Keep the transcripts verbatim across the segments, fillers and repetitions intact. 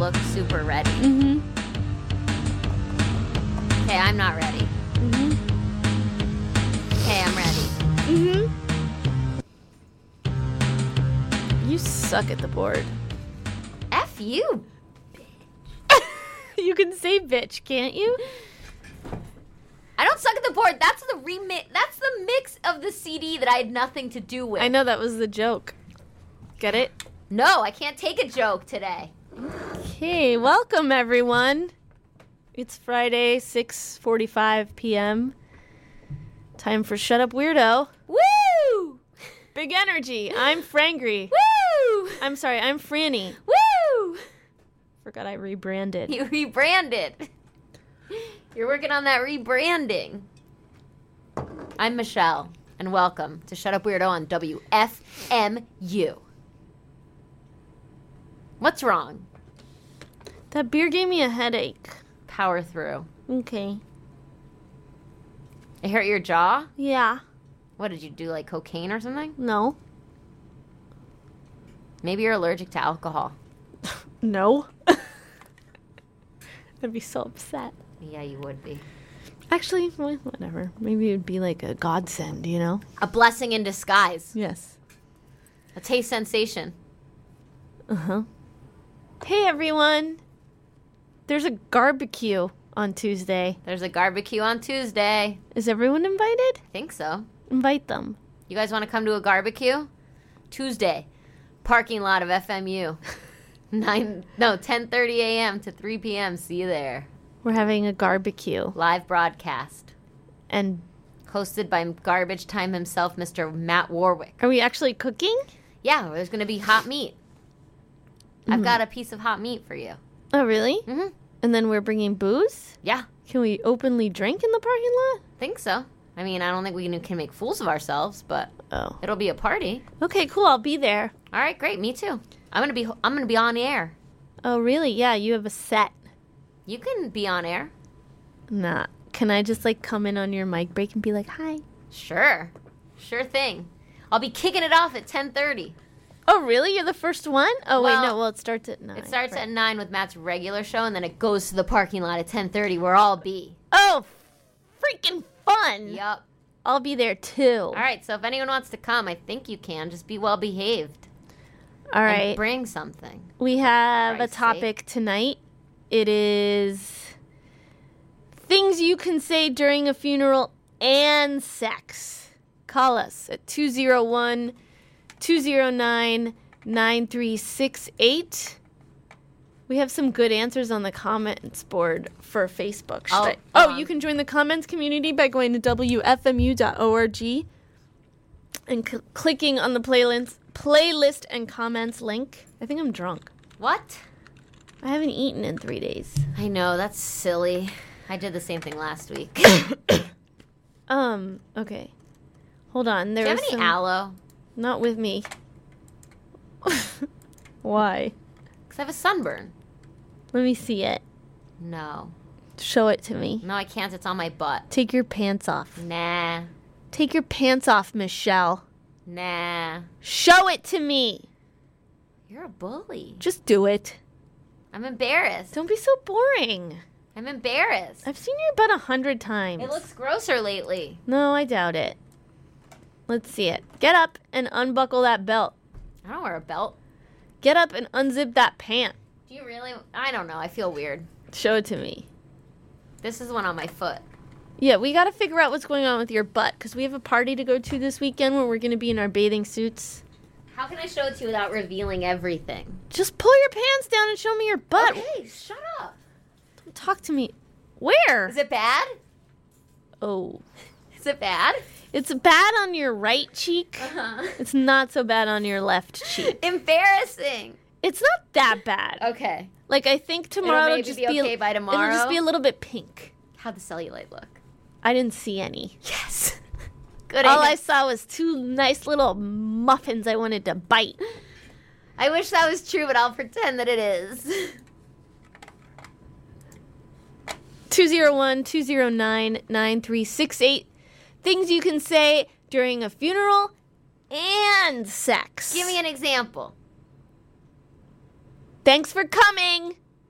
look super ready. Mm-hmm. Okay, I'm not ready. Mm-hmm. Okay, I'm ready. Mm-hmm. You suck at the board. F you. You can say bitch, can't you? I don't suck at the board. That's the remix. That's the mix of the C D that I had nothing to do with. I know that was the joke. Get it? No, I can't take a joke today. Okay, welcome everyone. It's Friday, six forty-five p.m. Time for Shut Up Weirdo. Woo! Big energy. I'm Frangry. Woo! I'm sorry, I'm Franny. Woo! Forgot I rebranded. You rebranded. You're working on that rebranding. I'm Michelle, and welcome to Shut Up Weirdo on W F M U. What's wrong? That beer gave me a headache. Power through. Okay. It hurt your jaw? Yeah. What, did you do, like cocaine or something? No. Maybe you're allergic to alcohol. No. I'd be so upset. Yeah, you would be. Actually, well, whatever. Maybe it would be like a godsend, you know? A blessing in disguise. Yes. A taste sensation. Uh-huh. Hey, everyone. There's a barbecue on Tuesday. There's a barbecue on Tuesday. Is everyone invited? I think so. Invite them. You guys want to come to a barbecue? Tuesday. Parking lot of F M U. Nine, no, ten thirty a.m. to three p.m. See you there. We're having a barbecue. Live broadcast. And hosted by Garbage Time himself, Mister Matt Warwick. Are we actually cooking? Yeah, there's going to be hot meat. Mm-hmm. I've got a piece of hot meat for you. Oh, really? Mm-hmm. And then we're bringing booze? Yeah. Can we openly drink in the parking lot? Think so. I mean, I don't think we can, can make fools of ourselves, but oh. It'll be a party. Okay, cool. I'll be there. All right, great. Me too. I'm gonna be. I'm gonna be on air. Oh, really? Yeah, you have a set. You can be on air. Nah. Can I just like come in on your mic break and be like, "Hi"? Sure. Sure thing. I'll be kicking it off at ten thirty. Oh, really? You're the first one? Oh, well, wait, no. Well, it starts at nine. It starts right. at nine with Matt's regular show, and then it goes to the parking lot at ten thirty where I'll be. Oh, freaking fun. Yup. I'll be there, too. All right, so if anyone wants to come, I think you can. Just be well behaved. All right. And bring something. We have a topic sake. tonight. It is things you can say during a funeral and sex. Call us at two oh one, two oh nine, nine three six eight. We have some good answers on the comments board for Facebook. Should oh, I? Oh, you can join the comments community by going to W F M U dot org and cl- clicking on the playlist, playlist and comments link. I think I'm drunk. What? I haven't eaten in three days. I know, that's silly. I did the same thing last week. um, okay. Hold on. There Do you have was any some... aloe? Not with me. Why? Because I have a sunburn. Let me see it. No. Show it to me. No, I can't. It's on my butt. Take your pants off. Nah. Take your pants off, Michelle. Nah. Show it to me. You're a bully. Just do it. I'm embarrassed. Don't be so boring. I'm embarrassed. I've seen your butt a hundred times. It looks grosser lately. No, I doubt it. Let's see it. Get up and unbuckle that belt. I don't wear a belt. Get up and unzip that pant. Do you really? I don't know. I feel weird. Show it to me. This is one on my foot. Yeah, we got to figure out what's going on with your butt because we have a party to go to this weekend where we're going to be in our bathing suits. How can I show it to you without revealing everything? Just pull your pants down and show me your butt. Okay, shut up. Don't talk to me. Where? Is it bad? Oh. Is it bad? It's bad on your right cheek. Uh-huh. It's not so bad on your left cheek. Embarrassing. It's not that bad. Okay. Like, I think tomorrow it'll it'll just be be, okay a, by tomorrow. It'll just be a little bit pink. How'd the cellulite look? I didn't see any. Yes. Good. All I saw was two nice little muffins I wanted to bite. I wish that was true, but I'll pretend that it is. two oh one, two oh nine, nine three six eight. Things you can say during a funeral and sex. Give me an example. Thanks for coming.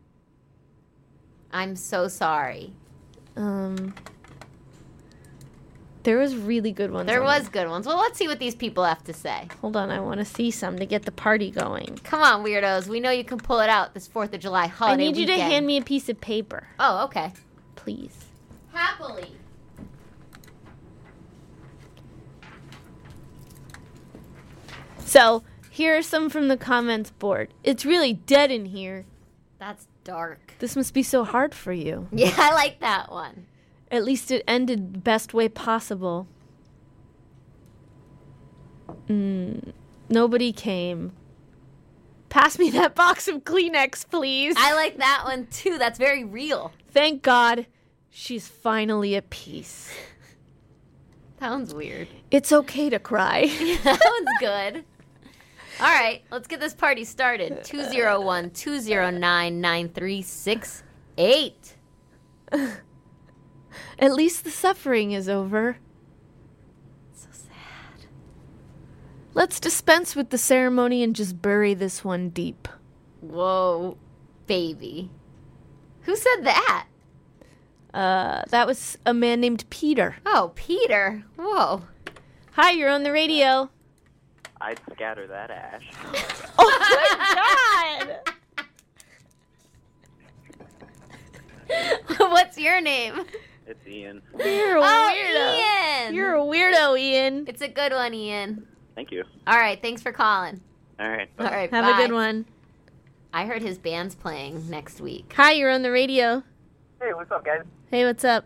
I'm so sorry. Um, there was really good ones. There on was good ones. Well, let's see what these people have to say. Hold on, I want to see some to get the party going. Come on, weirdos. We know you can pull it out this fourth of July I holiday need you to weekend. hand me a piece of paper, Oh, okay. please. Happily. So, here are some from the comments board. It's really dead in here. That's dark. This must be so hard for you. Yeah, I like that one. At least it ended the best way possible. Mm, nobody came. Pass me that box of Kleenex, please. I like that one too. That's very real. Thank God she's finally at peace. That one's weird. It's okay to cry. That one's good. All right, let's get this party started. two oh one, two oh nine, nine three six eight. At least the suffering is over. So sad. Let's dispense with the ceremony and just bury this one deep. Whoa, baby. Who said that? Uh, that was a man named Peter. Oh, Peter. Whoa. Hi, you're on the radio. I'd scatter that ash. Oh my God. What's your name? It's Ian. You're a Oh, weirdo. Ian. You're a weirdo, Ian. It's a good one, Ian. Thank you. All right, thanks for calling. All right. All right, Have bye. a good one. I heard his band's playing next week. Hi, you're on the radio. Hey, what's up, guys? Hey, what's up?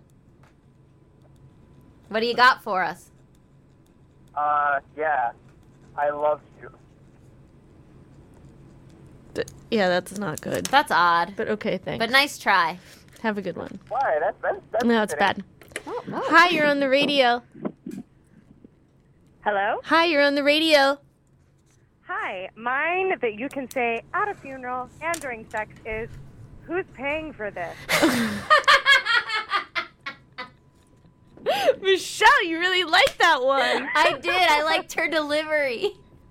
What do you got for us? Uh, yeah, I love you. D- yeah, that's not good. That's odd, But okay, thanks. but nice try. Have a good one. Why? That's that's that's No, it's fitting. bad. Oh, no. Hi, you're on the radio. Hello? Hi, you're on the radio. Hi. Mine that you can say at a funeral and during sex is, who's paying for this? Michelle, you really like that one. I did. I liked her delivery.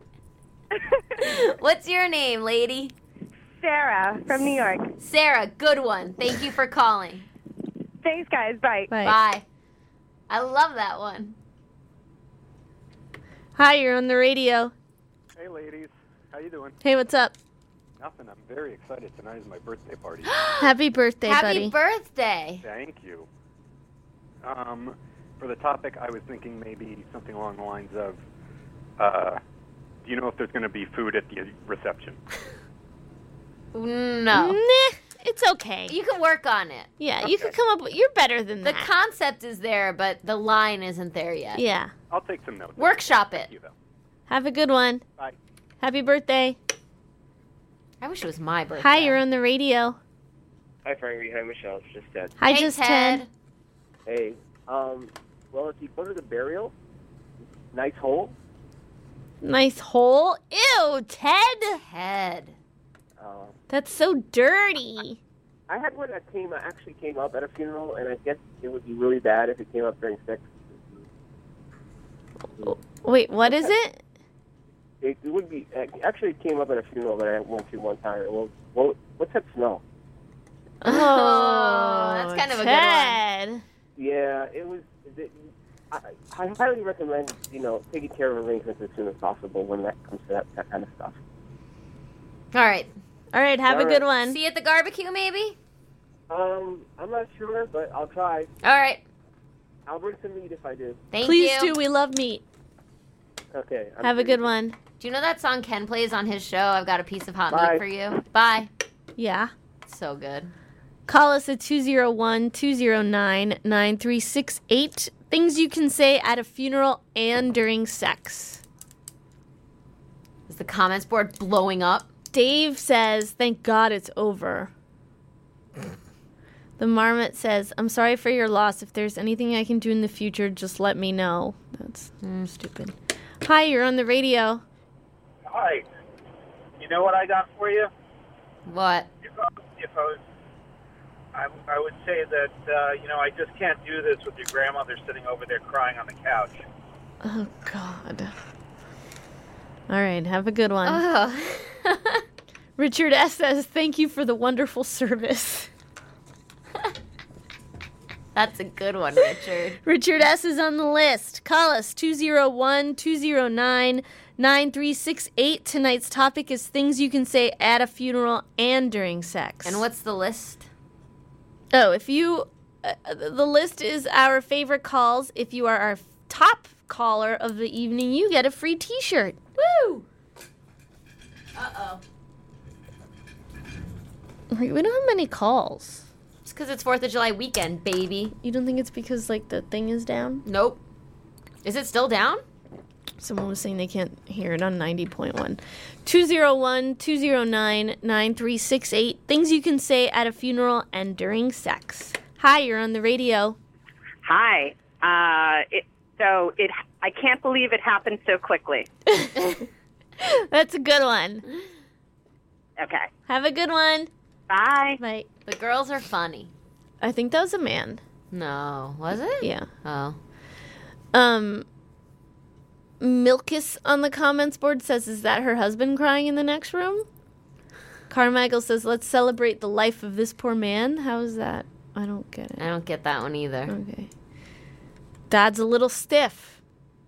What's your name, lady? Sarah from New York. Sarah, good one. Thank you for calling. Thanks, guys. Bye. Bye. Bye. I love that one. Hi, you're on the radio. Hey, ladies. How you doing? Hey, what's up? Nothing. I'm very excited. Tonight is my birthday party. Happy birthday, Happy buddy. birthday. Thank you. Um, for the topic, I was thinking maybe something along the lines of, uh, do you know if there's going to be food at the reception? No. Nah, it's okay. You can work on it. Yeah, you could come up with... You're better than The that. concept is there, but the line isn't there yet. yeah. I'll take some notes. Workshop it. Thank you, though. Have a good one. Bye. Happy birthday. I wish it was my birthday. Hi, you're on the radio. Hi, Frankie. Hi, Michelle. It's just Ted. Hi, Hey, just Ted. Ted. Hey. Um. Well, if you go to the burial, nice hole. Nice hole. Ew, Ted. Ted. Uh, That's so dirty. I had one that came actually came up at a funeral, and I guess it would be really bad if it came up during sex. Wait, what is it? It, it would be actually it came up at a funeral that I went to one time. Well, well what's that smell? Oh, that's kind of a good one. Ted. Yeah, it was. It, I, I highly recommend you know taking care of arrangements as soon as possible when that comes to that, that kind of stuff. All right. All right, have All a good right. one. See you at the barbecue, maybe? Um, I'm not sure, but I'll try. All right. I'll bring some meat if I do. Thank Please you. do. We love meat. Okay. I'm Have a free. good one. Do you know that song Ken plays on his show? I've got a piece of hot Bye. meat for you. Bye. Yeah. So good. Call us at two oh one, two oh nine, nine three six eight. Things you can say at a funeral and during sex. Is the comments board blowing up? Dave says, thank God it's over. The Marmot says, I'm sorry for your loss. If there's anything I can do in the future, just let me know. That's mm, stupid. Hi, you're on the radio. Hi. You know what I got for you? What? If I, if I was, I, I would say that uh, you know I just can't do this with your grandmother sitting over there crying on the couch. Oh, God. All right, have a good one. Oh. Richard S. says, thank you for the wonderful service. That's a good one, Richard. Richard S. is on the list. Call us two oh one, two oh nine, nine three six eight. Tonight's topic is things you can say at a funeral and during sex. And what's the list? Oh, if you... Uh, the list is our favorite calls. If you are our top caller of the evening, you get a free t-shirt. Woo! Uh-oh. Like, we don't have many calls. It's because it's fourth of July weekend, baby. You don't think it's because, like, the thing is down? Nope. Is it still down? Someone was saying they can't hear it on ninety point one. two oh one, two oh nine, nine three six eight. Things you can say at a funeral and during sex. Hi, you're on the radio. Hi. Uh, it, so it. I can't believe it happened so quickly. That's a good one. Okay. Have a good one. Bye. Bye. The girls are funny. I think that was a man. No. Was it? Yeah. Oh. Um, Milkus on the comments board says, is that her husband crying in the next room? Carmichael says, let's celebrate the life of this poor man. How is that? I don't get it. I don't get that one either. Okay. Dad's a little stiff.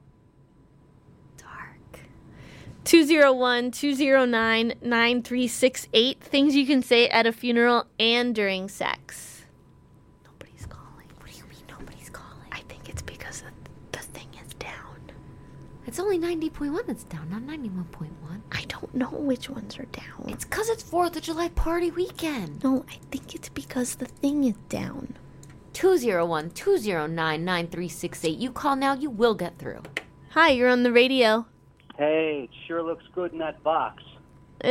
Dark. two oh one, two oh nine, nine three six eight. Things you can say at a funeral and during sex. Nobody's calling. What do you mean nobody's calling? I think it's because the thing is down. It's only ninety point one that's down, not ninety-one point one. I don't know which ones are down. It's because it's fourth of July party weekend. No, I think it's because the thing is down. two oh one, two oh nine, nine three six eight. You call now, you will get through. Hi, you're on the radio. Hey, it sure looks good in that box. Ew!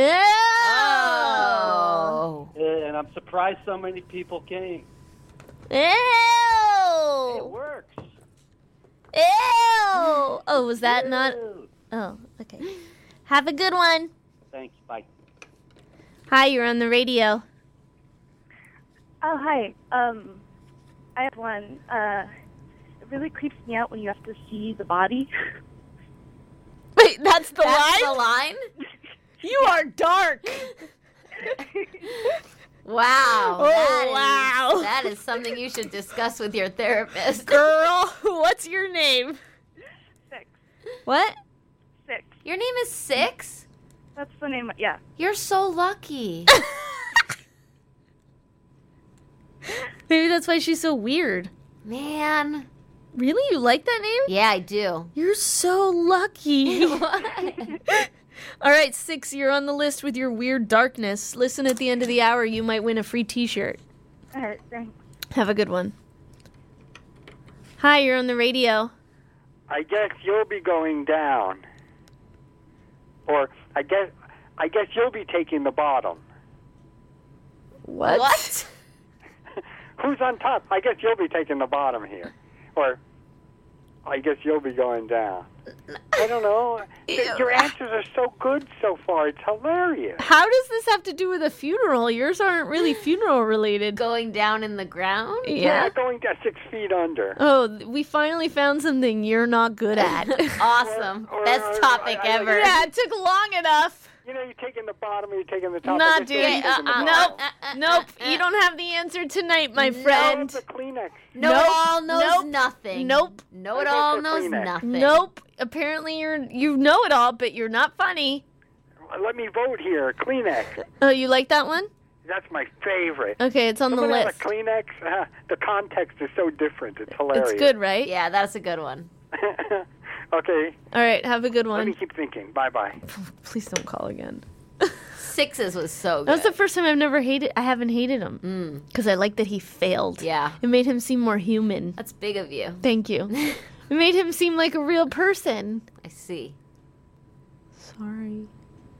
Oh. And I'm surprised so many people came. Ew! It works. Ew! Oh, was that not... Ew. Oh, okay. Have a good one. Thanks, bye. Hi, you're on the radio. Oh, hi. Um, I have one. Uh, it really creeps me out when you have to see the body. Wait, that's the That's line? the line? You are dark. Wow. Oh, that is- wow. that is something you should discuss with your therapist. Girl, what's your name? Six. What? Six. Your name is Six? That's the name. Yeah. You're so lucky. Maybe that's why she's so weird. Man. Really? You like that name? Yeah, I do. You're so lucky. What? All right, Six, you're on the list with your weird darkness. Listen at the end of the hour. You might win a free t-shirt. All right. Thanks. Have a good one. Hi, you're on the radio. I guess you'll be going down. Or I guess I guess you'll be taking the bottom. What? What? Who's on top? I guess you'll be taking the bottom here. Or I guess you'll be going down. I don't know. Your answers are so good so far. It's hilarious. How does this have to do with a funeral? Yours aren't really funeral related. Going down in the ground? Yeah. Going down six feet under. Oh, we finally found something you're not good at. Awesome. Or- or- Best topic I- I- ever. Yeah, it took long enough. You know, you're taking the bottom or you're taking the top. Nah, I guess dude. you're Okay, taking the uh-uh. bottom. Nope. Uh, uh, Nope. uh, uh. You don't have the answer tonight, my No. friend. The Kleenex. Know Nope. it all knows Nope. nothing. Nope. Know it I all vote for knows Kleenex. nothing. Nope. Apparently you're you know it all, but you're not funny. Let me vote here. Kleenex. Oh, you like that one? That's my favorite. Okay, it's on Someone the have list. a Kleenex? Uh, the context is so different. It's hilarious. It's good, right? Yeah, that's a good one. Okay. All right, have a good Let me one. keep thinking. Bye-bye. Please don't call again. Sixes was so good. That was the first time I've never hated. I haven't hated him Mm, because I like that he failed. yeah, It made him seem more human. that's big of you. Thank you. It made him seem like a real person. I see. Sorry.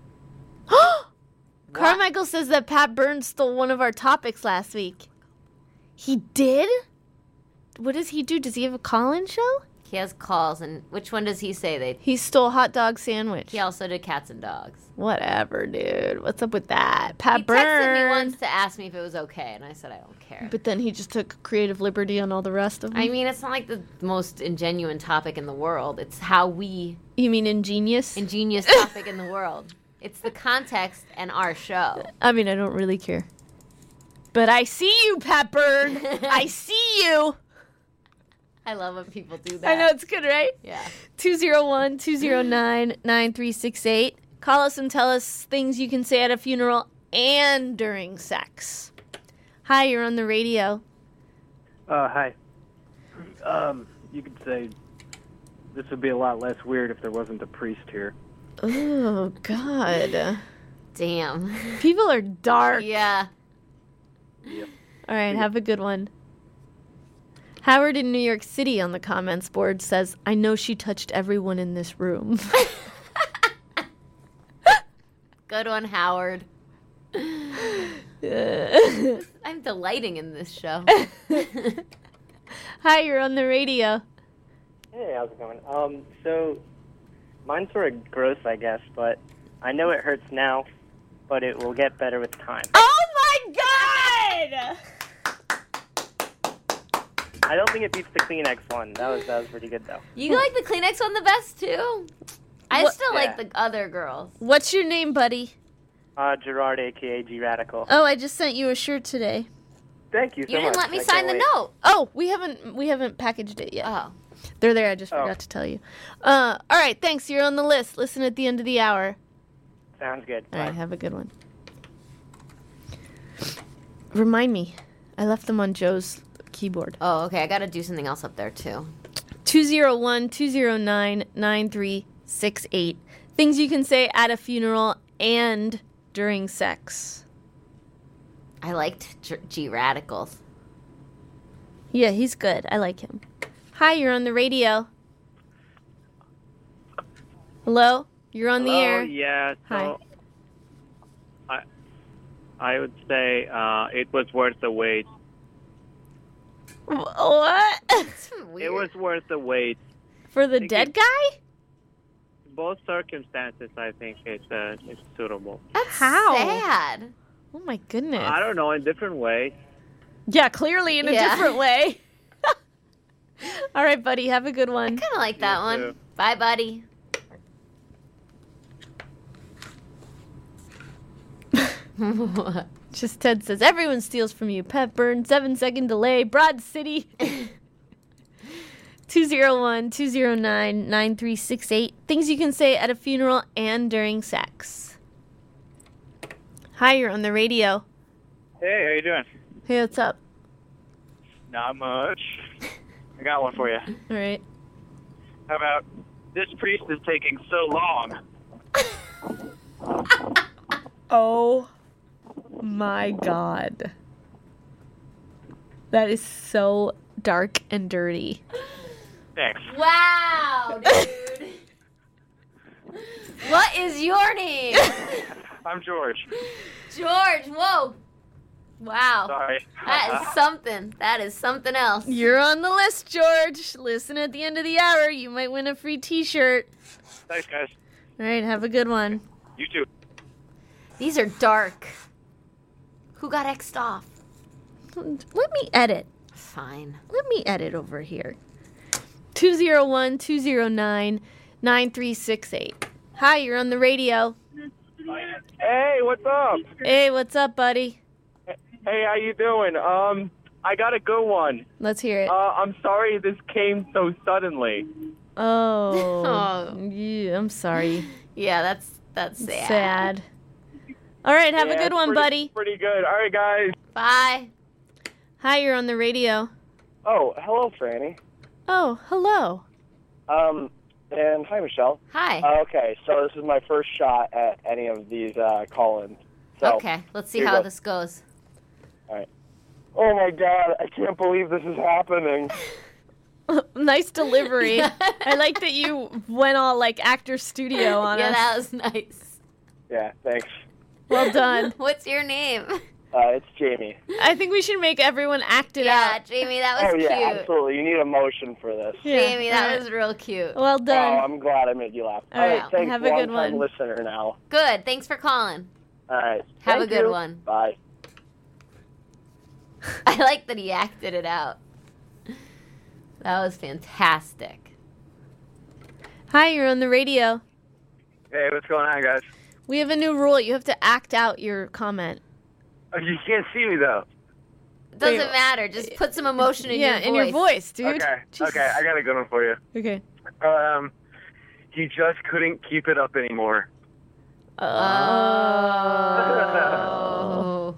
Carmichael says that Pat Burns stole one of our topics last week. He did? What does he do? Does he have a call-in show? He has calls, and which one does he say they? He stole hot dog sandwich. He also did cats and dogs. Whatever, dude. What's up with that? Pat He Burns. texted me once to ask me if it was okay, and I said I don't care. But then he just took creative liberty on all the rest of them. I mean, it's not like the most ingenuine topic in the world. It's how we You mean ingenious? ingenious topic in the world. It's the context and our show. I mean, I don't really care. But I see you, Pat Byrne. I see you. I love when people do that. I know, it's good, right? Yeah. two oh one, two oh nine, nine three six eight. Call us and tell us things you can say at a funeral and during sex. Hi, you're on the radio. Uh, hi. Um, you could say this would be a lot less weird if there wasn't a priest here. Oh, God. Damn. People are dark. Yeah. Yep. All right, have a good one. Howard in New York City on the comments board says, I know she touched everyone in this room. Good one, Howard. Uh, I'm delighting in this show. Hi, you're on the radio. Hey, how's it going? Um, so mine's sort of gross, I guess, but I know it hurts now, but it will get better with time. Oh my God! I don't think it beats the Kleenex one. That was that was pretty good though. You like the Kleenex one the best too? I What- still Yeah. like the other girls. What's your name, buddy? Uh, Gerard, aka G Radical. Oh, I just sent you a shirt today. Thank you so You didn't much. let me I sign can't the wait. note. Oh, we haven't we haven't packaged it yet. Oh. They're there. I just Oh. forgot to tell you. Uh, all right, thanks. You're on the list. Listen at the end of the hour. Sounds good. All Bye. right, have a good one. Remind me, I left them on Joe's keyboard. Oh, okay. I got to do something else up there too. two oh one, two oh nine, nine three six eight. Things you can say at a funeral and during sex. I liked G, G Radicals. Yeah, he's good. I like him. Hi, you're on the radio. Hello? You're on the Hello, air. Yeah, so Hi. I I would say uh, it was worth the wait. What? It was worth the wait. For the dead guy? Both circumstances, I think it's uh, it's suitable. That's How? sad. Oh my goodness. I don't know, in different ways. Yeah, clearly in a Yeah. different way. All right, buddy. Have a good one. Kind of like that one. too. Bye, buddy. What? Just Ted says, everyone steals from you. Pep burn, seven second delay, Broad City. two oh one, two oh nine, nine three six eight. Things you can say at a funeral and during sex. Hi, you're on the radio. Hey, how you doing? Hey, what's up? Not much. I got one for you. All right. How about this priest is taking so long? Oh my God. That is so dark and dirty. Thanks. Wow, dude. What is your name? I'm George. George, whoa. Wow. Sorry. That is something. That is something else. You're on the list, George. Listen at the end of the hour. You might win a free t-shirt. Thanks, guys. All right, have a good one. You too. These are dark. Who got X'd off? Let me edit. Fine. Let me edit over here. two oh one, two oh nine, nine three six eight. Hi, you're on the radio. Hey, what's up? Hey, what's up, buddy? Hey, how you doing? Um, I got a good one. Let's hear it. Uh, I'm sorry this came so suddenly. Oh, Oh. yeah, I'm sorry. Yeah, that's that's sad. Sad. All right, have Yeah, a good it's one, pretty- buddy. Pretty good. All right, guys. Bye. Hi, you're on the radio. Oh, hello, Franny. Oh, hello. Um, and hi, Michelle. Hi. Uh, okay, so this is my first shot at any of these uh, call-ins. So, Okay, let's see here how goes. this goes. All right. Oh my God, I can't believe this is happening. Nice delivery. I like that you went all like actor studio on Yeah, us. that was nice. Yeah, thanks. Well done. What's your name? Uh, it's Jamie. I think we should make everyone act it Yeah, out. Jamie, that was oh yeah, cute. absolutely. You need emotion for this. Yeah, Jamie, that alright. was real cute. Well Oh, done. I'm glad I made you laugh. All All right, right, thanks. have a good Long-time one. listener now. Good. Thanks for calling. All right. Have Thank a good you. one. Bye. I like that he acted it out. That was fantastic. Hi, you're on the radio. Hey, what's going on, guys? We have a new rule. You have to act out your comment. Oh, you can't see me though. doesn't Wait. matter. Just put some emotion in yeah, your voice. in your voice, dude. Okay, Jesus. okay, I got a good one for you. Okay. Um, he just couldn't keep it up anymore. Oh.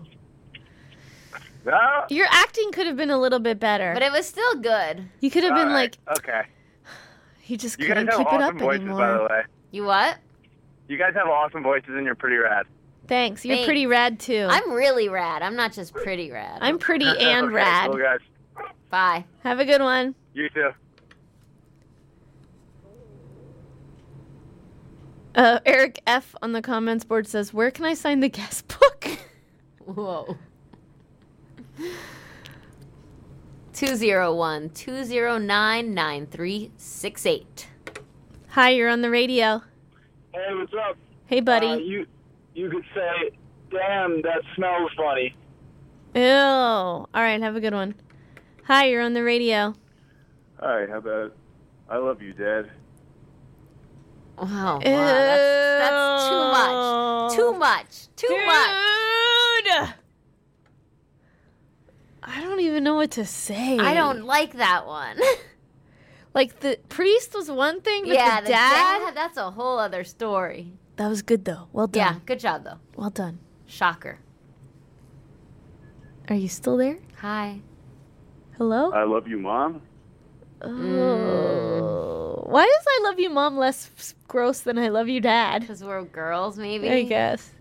No? Your acting could have been a little bit better. But it was still good. You could have been All right, like, okay. he just You guys couldn't have keep it awesome up voices, anymore. by the way. You what? You guys have awesome voices, and you're pretty rad. Thanks. You're Thanks. pretty rad too. I'm really rad. I'm not just pretty rad. I'm pretty and Okay, rad. Cool, guys. Bye. Have a good one. You too. Uh, Eric F on the comments board says, "Where can I sign the guest book?" Whoa. two zero one, two zero nine, nine three six eight. Hi, you're on the radio. Hey, what's up? Hey, buddy. Uh, you you could say, "Damn, that smells funny." Ew. All right, have a good one. Hi, you're on the radio. Hi, how about I love you, Dad? Wow, wow. That's, that's too much. Too much. Too Dude. much. I don't even know what to say. I don't like that one. Like, the priest was one thing, but yeah, the, dad, that's a whole other story. that was good, though. Well done. Yeah, good job, though. Well done. Shocker. Are you still there? Hi. Hello? I love you, Mom. Oh. Why is I love you, Mom, less s- gross than I love you, Dad? Because we're girls, maybe? I guess.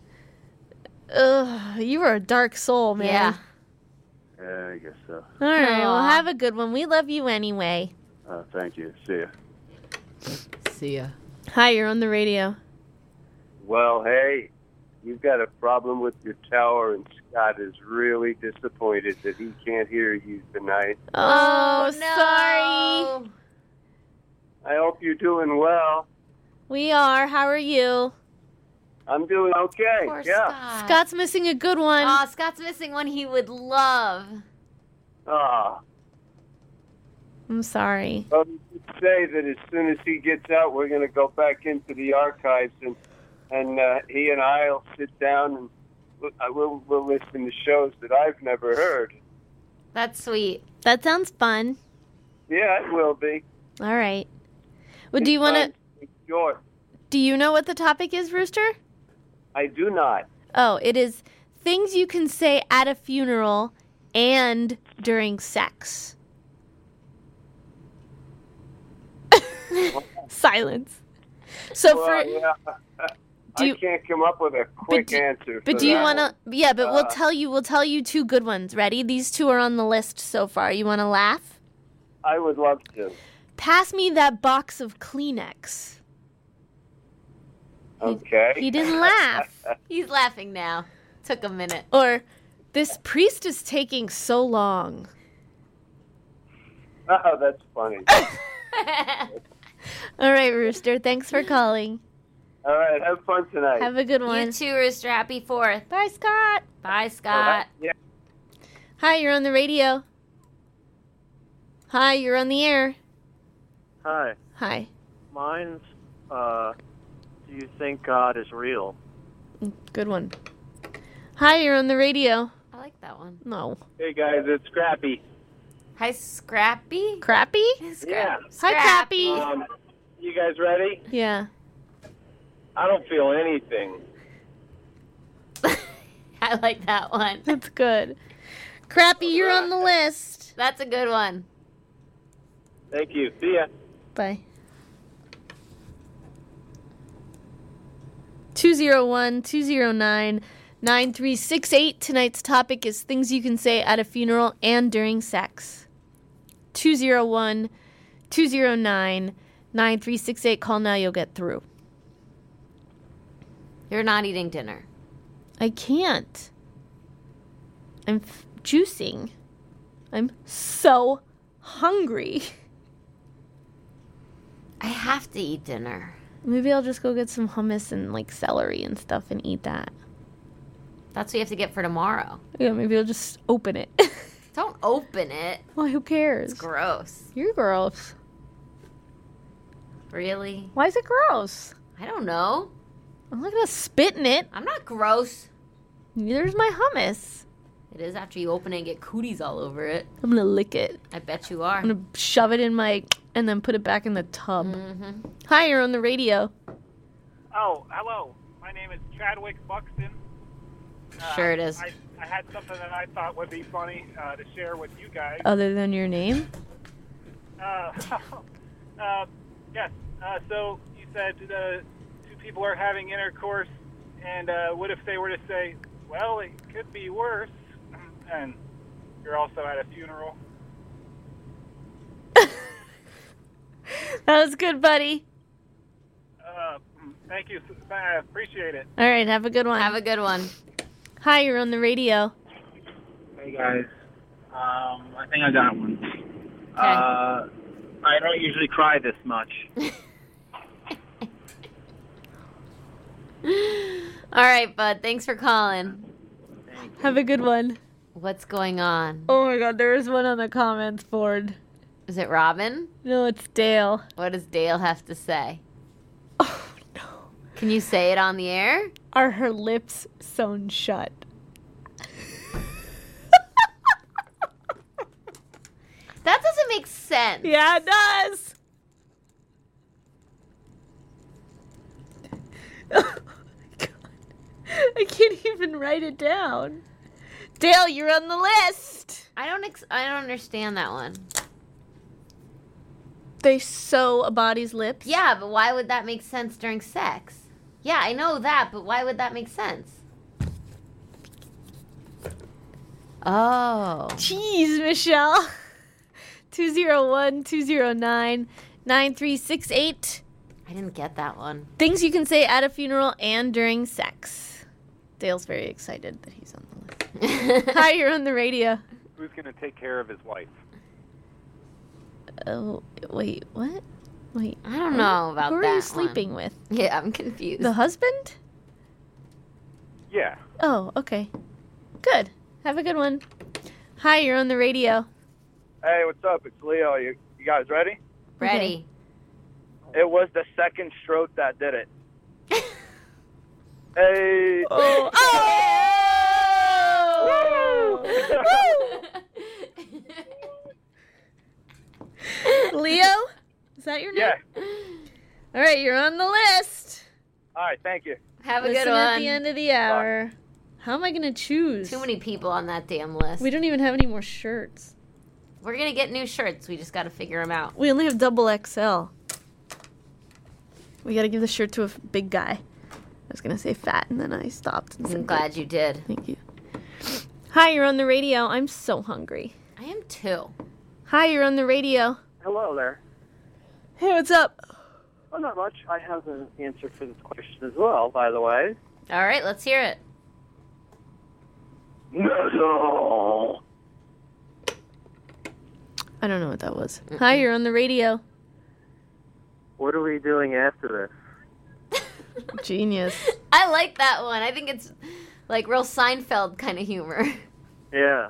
Ugh, you were a dark soul, man. Yeah. Yeah, I guess so. All right, well, Aw. have a good one. We love you anyway. Uh, thank you. See ya. See ya. Hi, you're on the radio. Well, hey, you've got a problem with your tower, and Scott is really disappointed that he can't hear you tonight. Oh, no. sorry. I hope you're doing well. We are. How are you? I'm doing okay. Poor yeah. Scott. Scott's missing a good one. Oh, Scott's missing one he would love. Ah. I'm sorry. Well, you could say that as soon as he gets out, we're going to go back into the archives, and and uh, he and I'll sit down and we'll, I will we'll listen to shows that I've never heard. That's sweet. That sounds fun. Yeah, it will be. All right. Well, do you want to? Sure. Do you know what the topic is, Rooster? I do not. Oh, it is things you can say at a funeral and during sex. Silence. So well, for yeah, do you- I can't come up with a quick do- answer. But for do you that want to? one. Yeah, but we'll Uh, tell you. We'll tell you two good ones. Ready? These two are on the list so far. You want to laugh? I would love to. Pass me that box of Kleenex. Okay. He didn't laugh. He's laughing now. Took a minute. Or this priest is taking so long. Oh, that's funny. All right, Rooster. Thanks for calling. All right, have fun tonight. Have a good one. You too, Rooster. Happy fourth. Bye, Scott. Bye, Scott. Yeah. Hi, you're on the radio. Hi, you're on the air. Hi. Hi. Mine's, uh, do you think God is real? Good one. Hi, you're on the radio. I like that one. No. Hey guys, it's Scrappy. Hi, Scrappy. Crappy? Yeah. Hi, Crappy. Um, you guys ready? Yeah. I don't feel anything. I like that one. That's good. Crappy, you're on the list. That's a good one. Thank you. See ya. Bye. two zero one, two zero nine, nine three six eight. Tonight's topic is things you can say at a funeral and during sex. two zero one, two zero nine, nine three six eight. Call now, you'll get through. You're not eating dinner. I can't. I'm f- juicing. I'm so hungry. I have to eat dinner. Maybe I'll just go get some hummus and like celery and stuff and eat that. That's what you have to get for tomorrow. Yeah, maybe I'll just open it. Don't open it. Why, who cares? It's gross. You're gross. Really? Why is it gross? I don't know. I'm not gonna spit in it. I'm not gross. Neither's my hummus. It is after you open it and get cooties all over it. I'm gonna lick it. I bet you are. I'm gonna shove it in my and then put it back in the tub. Mm-hmm. Hi, you're on the radio. Oh, hello. My name is Chadwick Buxton. Uh, Sure it is. I, I had something that I thought would be funny uh, to share with you guys. Other than your name? Uh, uh, yes. Uh, so you said uh, two people are having intercourse, and uh, what if they were to say, well, it could be worse, and you're also at a funeral? That was good, buddy. Uh, thank you. I appreciate it. All right, have a good one. Have a good one. Hi, you're on the radio. Hey guys, um, I think I got one. Uh, I don't usually cry this much. All right, bud. Thanks for calling. Have a good one. What's going on? Oh my god, there is one on the comments board. Is it Robin? No, it's Dale. What does Dale have to say? Oh, no. Can you say it on the air? Are her lips sewn shut? That doesn't make sense. Yeah, it does. Oh my god. I can't even write it down. Dale, you're on the list. I don't ex- I don't understand that one. They sew a body's lips? Yeah, but why would that make sense during sex? Yeah, I know that, but why would that make sense? Oh. Jeez, Michelle. two oh one, two oh nine, nine three six eight. I didn't get that one. Things you can say at a funeral and during sex. Dale's very excited that he's on the list. Hi, you're on the radio. Who's going to take care of his wife? Oh, wait, what? Wait. I don't know about Who that are you one. sleeping with? Yeah, I'm confused. The husband? Yeah. Oh, okay. Good. Have a good one. Hi, you're on the radio. Hey, what's up? It's Leo. You, you guys ready? Ready. It was the second stroke that did it. Hey. Oh. Leo? Is that your name? Yeah. All right, you're on the list. All right, thank you. Have a Listen good one. at the end of the hour. How am I going to choose? Too many people on that damn list. We don't even have any more shirts. We're going to get new shirts. We just got to figure them out. We only have double X L. We got to give the shirt to a f- big guy. I was going to say fat, and then I stopped. And I'm said glad big. you did. Thank you. Hi, you're on the radio. I'm so hungry. I am too. Hi, you're on the radio. Hello there. Hey, what's up? Well, not much. I have an answer for this question as well, by the way. All right, let's hear it. No. I don't know what that was. Mm-mm. Hi, you're on the radio. What are we doing after this? Genius. I like that one. I think it's like real Seinfeld kind of humor. Yeah.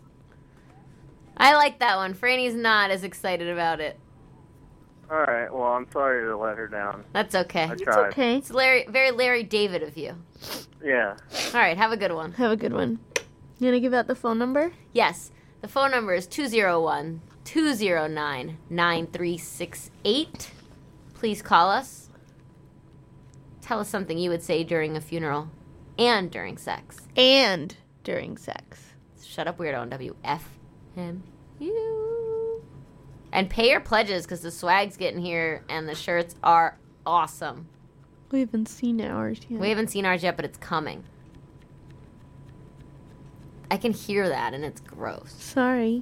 I like that one. Franny's not as excited about it. All right. Well, I'm sorry to let her down. That's okay. I It's tried. okay. It's Larry, very Larry David of you. Yeah. All right, have a good one. Have a good one. You gonna give out the phone number? Yes. The phone number is two oh one, two oh nine, nine three six eight. Please call us. Tell us something you would say during a funeral and during sex. And during sex. Shut up, weirdo, on W F M U. And pay your pledges because the swag's getting here and the shirts are awesome. We haven't seen ours yet. We haven't seen ours yet, but it's coming. I can hear that and it's gross. Sorry.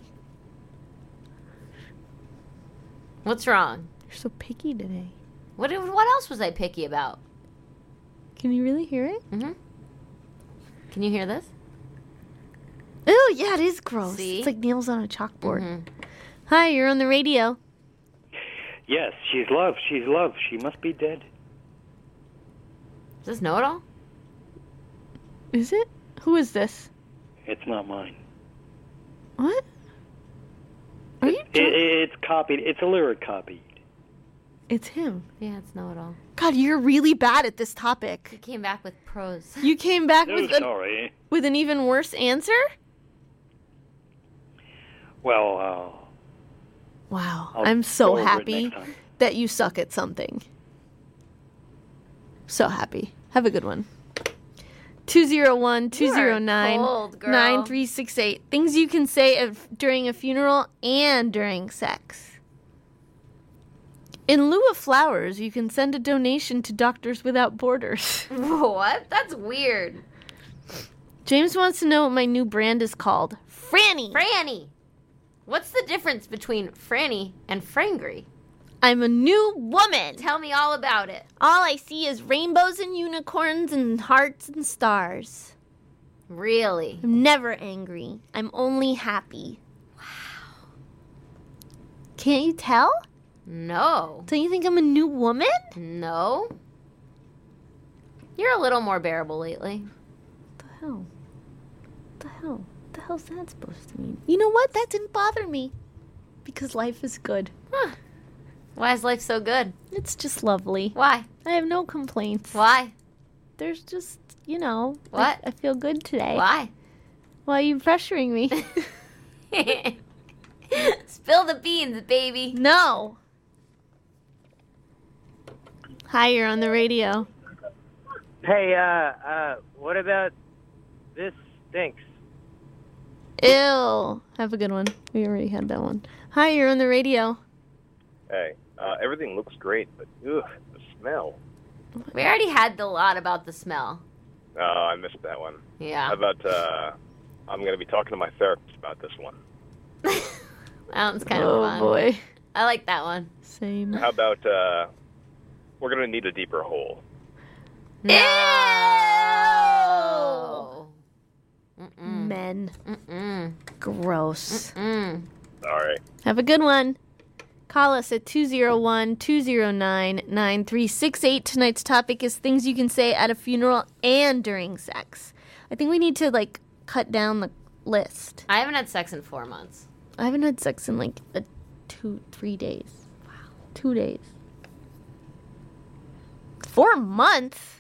What's wrong? You're so picky today. What what else was I picky about? Can you really hear it? Mm-hmm. Can you hear this? Oh, yeah, it is gross. See? It's like nails on a chalkboard. Mm-hmm. Hi, you're on the radio. Yes, she's love. She's love. She must be dead. Is this know-it-all? Is it? Who is this? It's not mine. What? Are you It, it's copied. It's a lyric copied. It's him. Yeah, it's know-it-all. God, you're really bad at this topic. You came back with pros. You came back No, with a, sorry. with an even worse answer? Well, uh, Wow. I'll I'm go so over it happy next time. that you suck at something. So happy. Have a good one. two zero one, two zero nine, cold, girl. nine three six eight. Things you can say of, during a funeral and during sex. In lieu of flowers, you can send a donation to Doctors Without Borders. What? That's weird. James wants to know what my new brand is called. Franny. Franny. What's the difference between Franny and Frangry? I'm a new woman. Tell me all about it. All I see is rainbows and unicorns and hearts and stars. Really? I'm never angry. I'm only happy. Wow. Can't you tell? No. Don't you think I'm a new woman? No. You're a little more bearable lately. What the hell? What the hell? What the hell's that supposed to mean? You know what? That didn't bother me. Because life is good. Huh. Why is life so good? It's just lovely. Why? I have no complaints. Why? There's just, you know. What? I, I feel good today. Why? Why are you pressuring me? Spill the beans, baby. No. Hi, you're on the radio. Hey, uh, uh, what about this stinks? Ew. Have a good one. We already had that one. Hi, you're on the radio. Hey, uh, everything looks great, but ugh, the smell. We already had the lot about the smell. Oh, I missed that one. Yeah. How about, uh, I'm going to be talking to my therapist about this one. That one's kind Oh, of fun. boy. I like that one. Same. How about, uh, we're going to need a deeper hole. No. Men. Mm-mm. Gross. Mm. Sorry. Have a good one. Call us at two zero one, two zero nine, nine three six eight. Tonight's topic is things you can say at a funeral and during sex. I think we need to, like, cut down the list. I haven't had sex in four months. I haven't had sex in, like, a two, three days. Wow. Two days. Four months?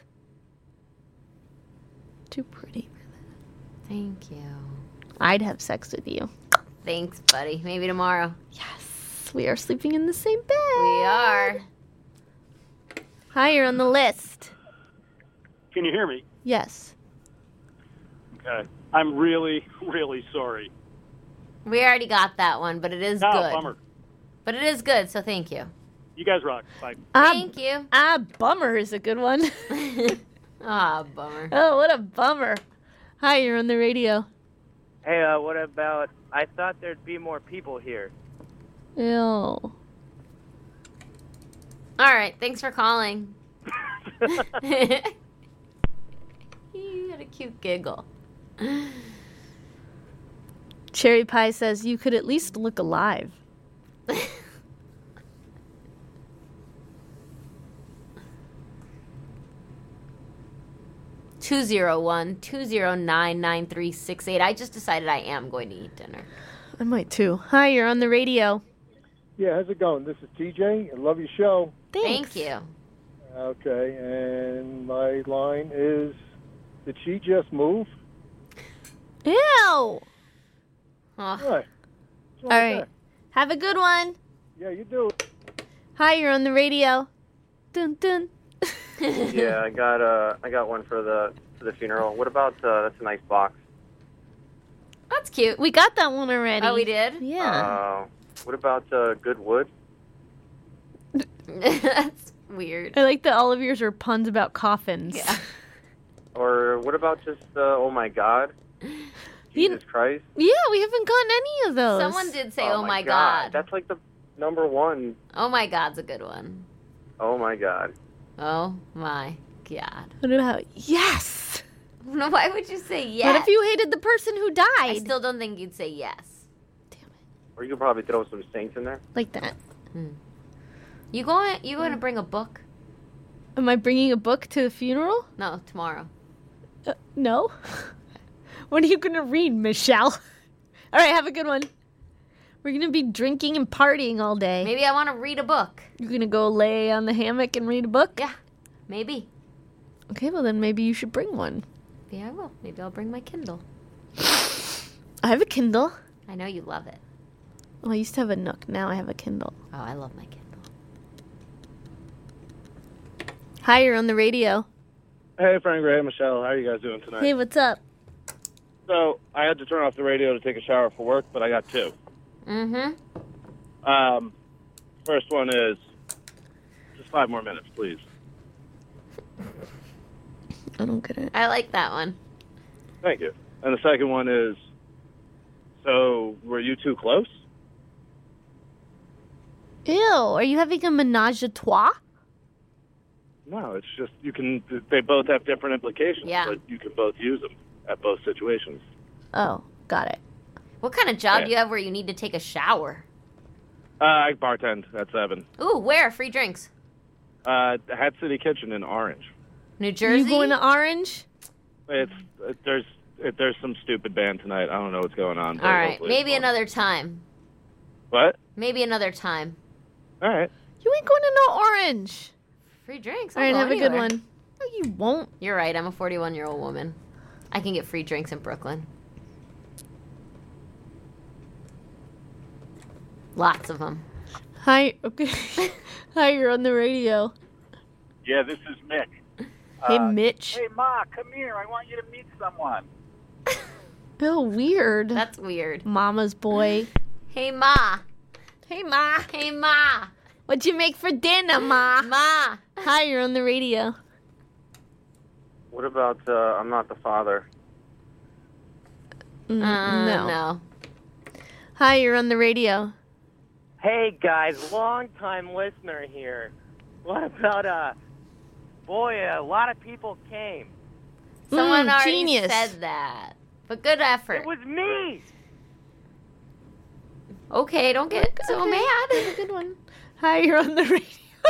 Too pretty. Thank you. I'd have sex with you. Thanks, buddy. Maybe tomorrow. Yes. We are sleeping in the same bed. We are. Hi, you're on the list. Can you hear me? Yes. Okay. I'm really, really sorry. We already got that one, but it is Oh, good. bummer. But it is good, so thank you. You guys rock. Bye. Thank you. Ah, bummer is a good one. Ah, bummer. Oh, what a bummer. Hi, you're on the radio. Hey, uh, what about, I thought there'd be more people here. Ew. All right, thanks for calling. You had a cute giggle. Cherry Pie says you could at least look alive. two zero one, two zero nine, nine three six eight. I just decided I am going to eat dinner. I might too. Hi, you're on the radio. Yeah, how's it going? This is T J. I love your show. Thank you. Okay, and my line is, did she just move? Ew. Oh. What? All right. Have a good one. Yeah, you do. Hi, you're on the radio. Dun dun. Yeah, I got uh, I got one for the for the funeral. What about uh, that's a nice box. That's cute. We got that one already. Oh, we did? Yeah. Uh, what about uh, good wood? That's weird. I like that all of yours are puns about coffins. Yeah. Or what about just uh, oh my God? Jesus Christ. Yeah, we haven't gotten any of those. Someone did say, oh, my God. God. That's like the number one. Oh, my God's a good one. Oh my God. Oh, my God. What about yes? No, why would you say yes? What if you hated the person who died? I still don't think you'd say yes. Or you could probably throw some saints in there. Like that. Hmm. You going? You going to bring a book? Am I bringing a book to the funeral? No, tomorrow. Uh, no. What are you going to read, Michelle? All right, have a good one. We're going to be drinking and partying all day. Maybe I want to read a book. You're going to go lay on the hammock and read a book? Yeah, maybe. Okay, well then maybe you should bring one. Yeah, I will. Maybe I'll bring my Kindle. I have a Kindle. I know you love it. Oh, I used to have a Nook. Now I have a Kindle. Oh, I love my Kindle. Hi, you're on the radio. Hey, Frank, Ray, Michelle. How are you guys doing tonight? Hey, what's up? So, I had to turn off the radio to take a shower for work, but I got two. Mm-hmm. Um, first one is, just five more minutes, please. I don't get it. I like that one. Thank you. And the second one is, so, were you two close? Ew, are you having a menage a trois? No, it's just, you can, they both have different implications, Yeah. but you can both use them at both situations. Oh, got it. What kind of job Yeah. do you have where you need to take a shower? Uh, I bartend at seven. Ooh, where? Free drinks. Uh, Hat City Kitchen in Orange. New Jersey? You going to Orange? It's, it, there's, it, there's some stupid band tonight. I don't know what's going on. but All right, hopefully maybe it's fun. another time. What? Maybe another time. All right. You ain't going to no Orange. Free drinks. All I'll right, go have a good anywhere. one. No, you won't. You're right. I'm a forty-one-year-old woman. I can get free drinks in Brooklyn. Lots of them. Hi, okay. Hi, you're on the radio. Yeah, this is Mick. Hey, Uh, Mitch. Hey, Ma, come here. I want you to meet someone. Oh, weird. That's weird. Mama's boy. Hey, Ma. Hey, Ma. Hey, Ma. What'd you make for dinner, Ma? Ma. Hi, you're on the radio. What about uh, I'm not the father? Mm, Uh, no. no. Hi, you're on the radio. Hey guys, long time listener here. What about uh boy, a lot of people came. Someone Mm, already genius. said that. But good effort. It was me. Okay, don't get so Okay. mad. Good one. Hi, you're on the radio.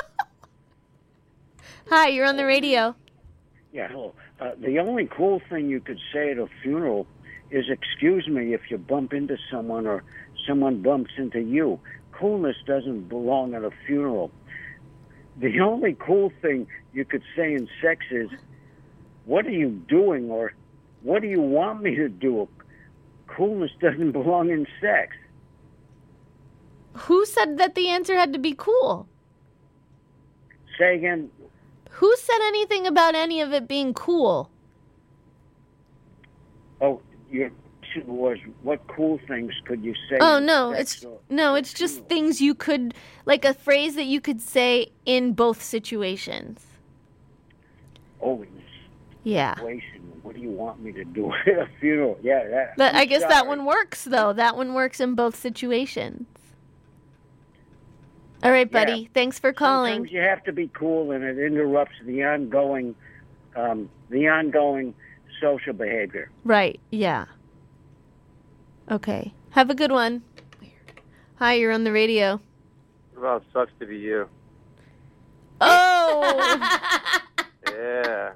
Hi, you're on the radio. Yeah, hello. Uh, the only cool thing you could say at a funeral is excuse me if you bump into someone or someone bumps into you. Coolness doesn't belong at a funeral. The only cool thing you could say in sex is, what are you doing, or what do you want me to do? Coolness doesn't belong in sex. Who said that the answer had to be cool? Say again. Who said anything about any of it being cool? Oh, your question was, what cool things could you say? Oh in no, sex it's or- no, it's just things you could, like a phrase that you could say in both situations. Oh, in Yeah. situation. What do you want me to do at a funeral? Yeah, that. That, I I'm guess that sorry. one works though. That one works in both situations. All right, buddy. Yeah. Thanks for calling. Sometimes you have to be cool, and it interrupts the ongoing, um, the ongoing social behavior. Right. Yeah. Okay. Have a good one. Hi, you're on the radio. What about sucks to be you? Oh. Yeah.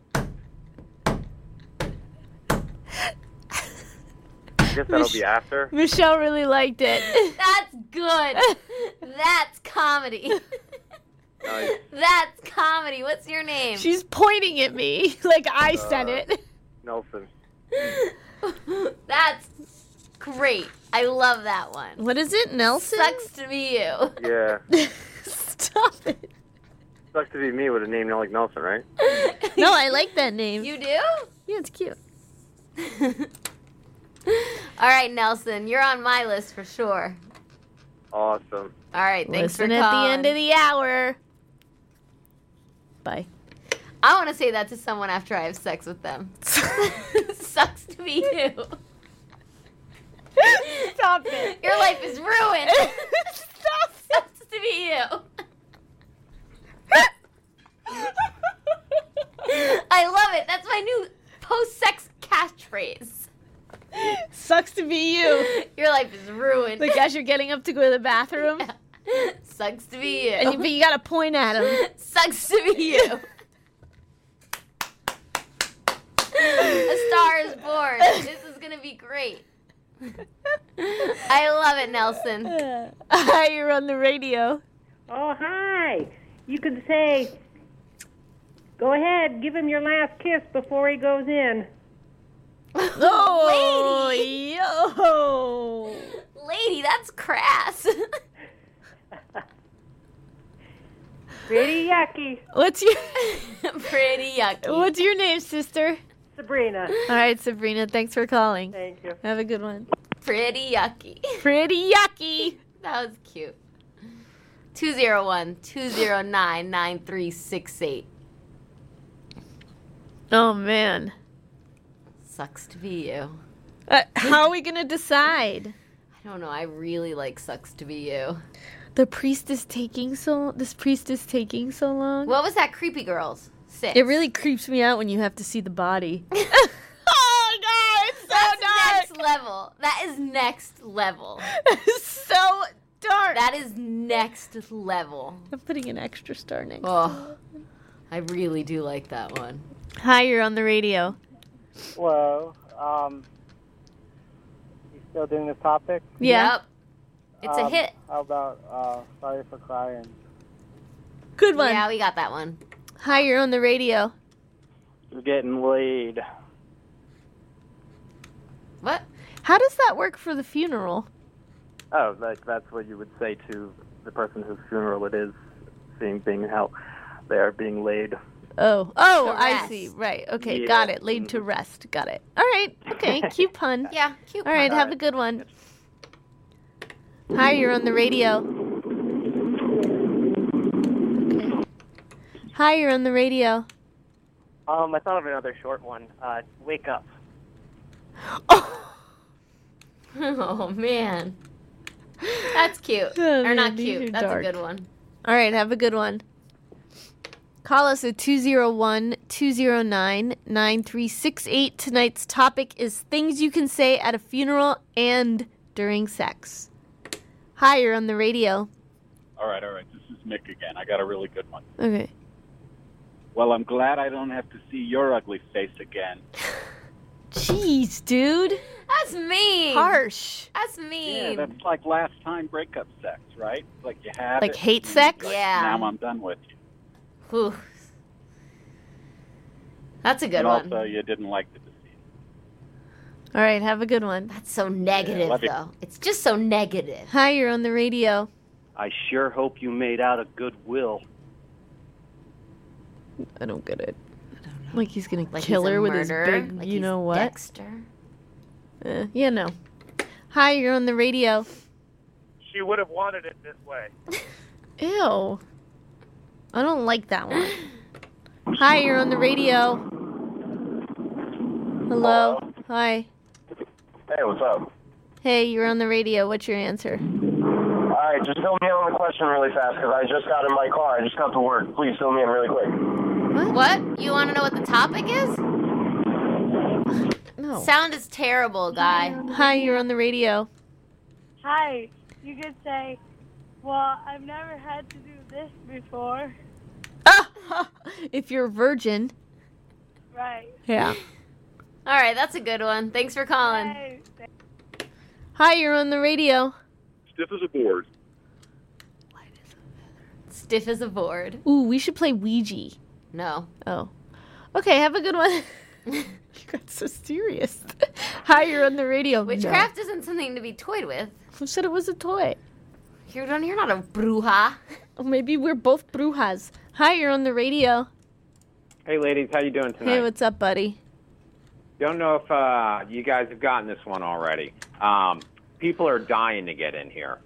I guess that'll Mich- be after. Michelle really liked it. That's good. That's comedy. Nice. That's comedy. What's your name? She's pointing at me like I said it. Nelson. That's great. I love that one. What is it, Nelson? Sucks to be you. Yeah. Stop it. Sucks to be me with a name like Nelson, right? No, I like that name. You do? Yeah, it's cute. All right, Nelson, you're on my list for sure. Awesome. All right, thanks Listen for at calling. the end of the hour. Bye. I want to say that to someone after I have sex with them. Sucks to be you. Stop it. Your life is ruined. Stop. Sucks to be you. I love it. That's my new post-sex catchphrase. Sucks to be you. Your life is ruined. Like as you're getting up to go to the bathroom. Yeah. Sucks to be you. And you, but you gotta point at him. Sucks to be you. A star is born. This is gonna be great. I love it, Nelson. Hi, you're on the radio. Oh, hi. You could say, go ahead, give him your last kiss before he goes in. Oh, yo. lady. That's crass. Pretty yucky. What's your Pretty yucky. What's your name, sister? Sabrina. All right, Sabrina. Thanks for calling. Thank you. Have a good one. Pretty yucky. Pretty yucky. That was cute. two zero one, two zero nine, nine three six eight. Oh, man. Sucks to be you. Uh, how are we going to decide? I don't know. I really like sucks to be you. The priest is taking so... This priest is taking so long. What was that Creepy Girls? Six. It really creeps me out when you have to see the body. Oh, God. It's so That's dark. next level. That is next level. That is so dark. That is next level. I'm putting an extra star next Oh, I really do like that one. Hi, you're on the radio. Hello. Um, you still doing this topic? Yeah. Yep. It's a Um, hit. How about uh, Sorry for Crying? Good one. Yeah, we got that one. Hi, you're on the radio. Getting laid. What? How does that work for the funeral? Oh, like that's what you would say to the person whose funeral it is, seeing being how they are being laid. Oh, oh, To I rest. see. Right. Okay, Yeah. got it. Laid to rest. Got it. All right. Okay, cute pun. Yeah, cute All right, pun. have a good one. Hi, you're on the radio. Okay. Hi, you're on the radio. Um, I thought of another short one. Uh, wake up. Oh, man. That's cute. Oh, or man, not these cute. are That's dark. a good one. All right, have a good one. Call us at two oh one, two oh nine, nine three six eight. Tonight's topic is things you can say at a funeral and during sex. Hi, you're on the radio. All right, all right. This is Mick again. I got a really good one. Okay. Well, I'm glad I don't have to see your ugly face again. Jeez, dude. That's mean. Harsh. That's mean. Yeah, that's like last time breakup sex, right? Like you have Like it, hate and sex? like, Yeah. Now I'm done with you. Whew. That's a good and one. also, you didn't like the deceit. All right, have a good one. That's so negative, love it. though. It's just so negative. Hi, you're on the radio. I sure hope you made out of goodwill. I don't get it. Like he's gonna Like kill he's a her with murderer? his big, Like you he's know what? Dexter. Uh, yeah, no. Hi, you're on the radio. She would have wanted it this way. Ew. I don't like that one. Hi, you're on the radio. Hello. Hi. Hey, what's up? Hey, you're on the radio. What's your answer? All right, just fill me in on the question really fast because I just got in my car. I just got to work. Please fill me in really quick. What? What? You want to know what the topic is? No. Sound is terrible, guy. Hi, you're on the radio. Hi, you could say, well, I've never had to do this before. If you're a virgin. Right. Yeah. All right, that's a good one. Thanks for calling. Hey. Hi, you're on the radio. Stiff as a board. Stiff as a board. Ooh, we should play Ouija. No. Oh. Okay, have a good one. You got so serious. Hi, you're on the radio. Witchcraft isn't something to be toyed with. Who said it was a toy? You're, not- you're not a bruja. Oh, maybe we're both brujas. Hi, you're on the radio. Hey, ladies, how you doing tonight? Hey, what's up, buddy? Don't know if uh, you guys have gotten this one already. Um, people are dying to get in here.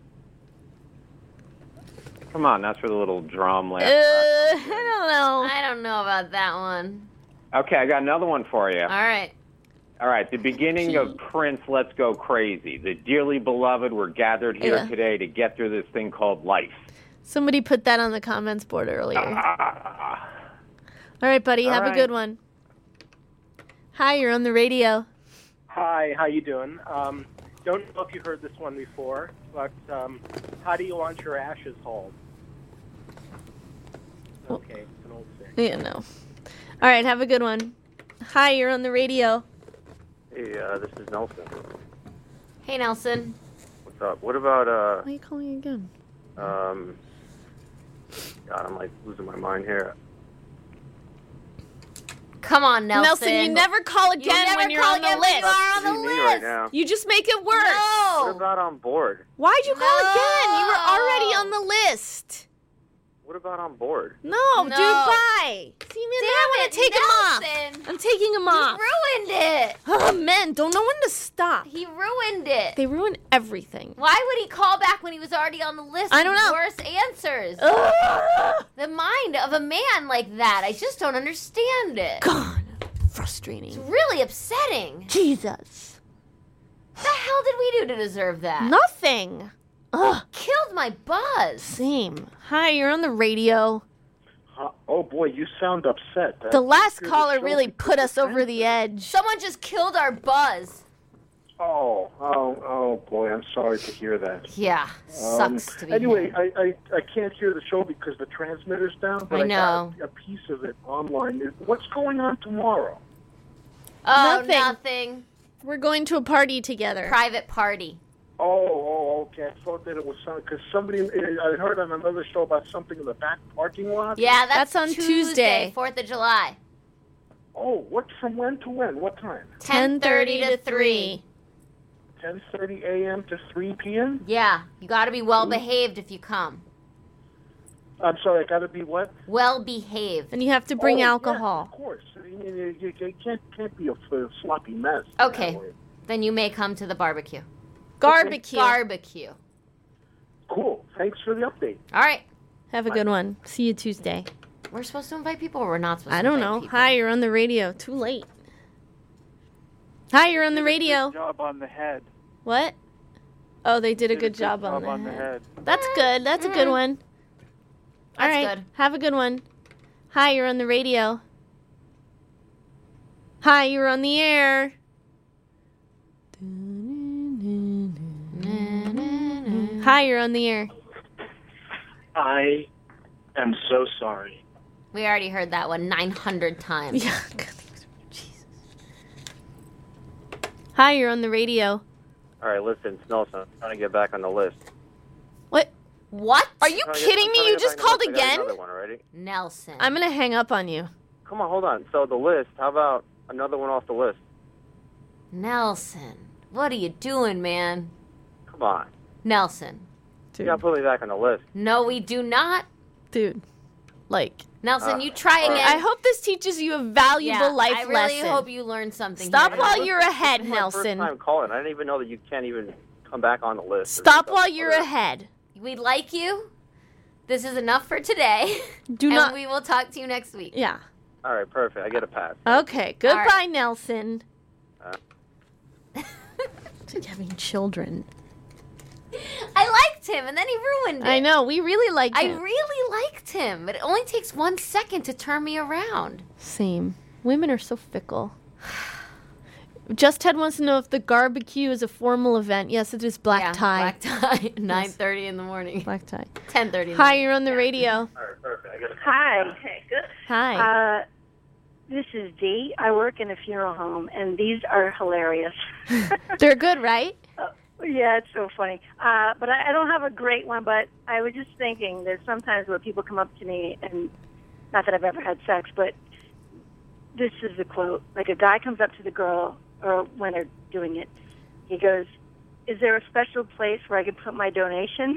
Come on, that's for the little drum. Uh, Last I don't know. I don't know about that one. Okay, I got another one for you. All right. All right, the beginning of Prince, Let's Go Crazy. The dearly beloved, we're gathered here Yeah. today to get through this thing called life. Somebody put that on the comments board earlier. Ah. All right, buddy, All have a right. good one. Hi, you're on the radio. Hi, how you doing? Um, don't know if you heard this one before, but um, how do you want your ashes hauled? Okay, it's an old thing. Yeah, no. All right, have a good one. Hi, you're on the radio. Hey, uh, this is Nelson. Hey, Nelson. What's up? What about, uh, Why are you calling again? um, God, I'm like losing my mind here. Come on, Nelson. Nelson, you never call again you never when you're call on the again list. When you are on the Me list. right now. You just make it worse. No. What about on board? Why'd you call No. again? You were already on the list. What about on board? No, No. dude, bye. See, man, Damn now I'm it, gonna take him off. Nelson. I'm taking him He off. ruined it. Oh, men, don't know when to stop. He ruined it. They ruin everything. Why would he call back when he was already on the list? I don't with know. Worse answers. Ugh. The mind of a man like that, I just don't understand it. God, It's frustrating. really upsetting. Jesus. What the hell did we do to deserve that? Nothing. Ugh. Killed my buzz. Same. Hi, you're on the radio. Uh, oh boy, you sound upset. That- The last you're caller show really because put us of over the edge. Someone just killed our buzz. Oh, oh, oh boy, I'm sorry to hear that. Yeah, Um, sucks to be anyway, him. I, I, I can't hear the show because the transmitter's down, but I I, know. got a piece of it online. What's going on tomorrow? Oh, Nothing. nothing. We're going to a party together. Private party. Oh, oh, okay. I thought that it was something, because somebody, I heard on another show about something in the back parking lot. Yeah, that's, That's on Tuesday. Fourth of July. Oh, what, from when to when? What time? ten thirty to three. ten thirty a.m. to three p.m.? Yeah, you got to be well behaved if you come. I'm sorry, I got to be what? Well behaved. And you have to bring Oh, yes, alcohol. of course. I mean, you, you, you can't, can't be a, a sloppy mess. Okay, that way. then you may come to the barbecue. Barbecue. Barbecue. Cool. Thanks for the update. All right. Have a good one. See you Tuesday. We're supposed to invite people or we're not supposed I to don't invite know. people? Hi, you're on the radio. Too late. Hi, you're on the radio. Good job on the head. What? Oh, they did a Did good job, on, the, on head. the head. That's good. That's a good Mm. one. All That's right. good. Have a good one. Hi, you're on the radio. Hi, you're on the air. Hi, you're on the air. I am so sorry. We already heard that one nine hundred times. Yeah. Jesus. Hi, you're on the radio. All right, listen, it's Nelson. I'm trying to get back on the list. What? What? Are you I'm trying to get- kidding I'm me? trying to You get just back on called the list. I got again? another one already. Nelson. I'm going to hang up on you. Come on, hold on. So the list, how about another one off the list? Nelson. What are you doing, man? Come on. Nelson. You gotta put me back on the list. No, we do not. Dude. Like. Nelson, Uh, you try all right. again. I hope this teaches you a valuable yeah, life I really lesson. hope you learned something. Stop here while today. you're ahead, This is my first Nelson. time calling. I didn't even know that you can't even come back on the list. Stop while you're ahead. We like you. This is enough for today. Do and not. we will talk to you next week. Yeah. All right, perfect. I get a pass. Okay. Goodbye, right. Nelson. Uh, It's like having children. I liked him, and then he ruined it. I know. We really like I him. really liked him, but it only takes one second to turn me around. Same. Women are so fickle. Just Ted wants to know if the barbecue is a formal event. Yes, it is black Yeah, tie. Black tie. nine thirty in the morning. Black tie. ten thirty. Hi, you're on the radio. all right, perfect. I get a Hi. Okay, good. Hi. Uh, this is Dee. I work in a funeral home, and these are hilarious. They're good, right? Yeah, it's so funny. Uh, but I, I don't have a great one, but I was just thinking there's sometimes where people come up to me, and not that I've ever had sex, but this is the quote. Like a guy comes up to the girl, or when they're doing it, he goes, "Is there a special place where I can put my donation?"